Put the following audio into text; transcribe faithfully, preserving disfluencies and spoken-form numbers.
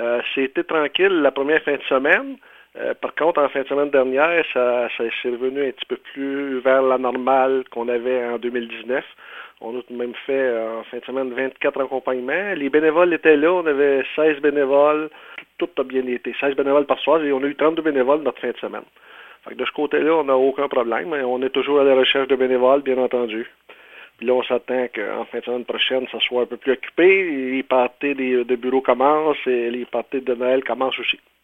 Euh, c'était tranquille la première fin de semaine. Euh, par contre, en fin de semaine dernière, ça, ça c'est revenu un petit peu plus vers la normale qu'on avait en deux mille dix-neuf. On a tout de même fait euh, en fin de semaine vingt-quatre accompagnements. Les bénévoles étaient là, on avait seize bénévoles. Tout, tout a bien été. seize bénévoles par soir et on a eu trente-deux bénévoles notre fin de semaine. Fait que de ce côté-là, on n'a aucun problème. On est toujours à la recherche de bénévoles, bien entendu. Puis là, on s'attend qu'en fin de semaine prochaine, ça soit un peu plus occupé. Les parties des, de bureaux commencent et les parties de Noël commencent aussi.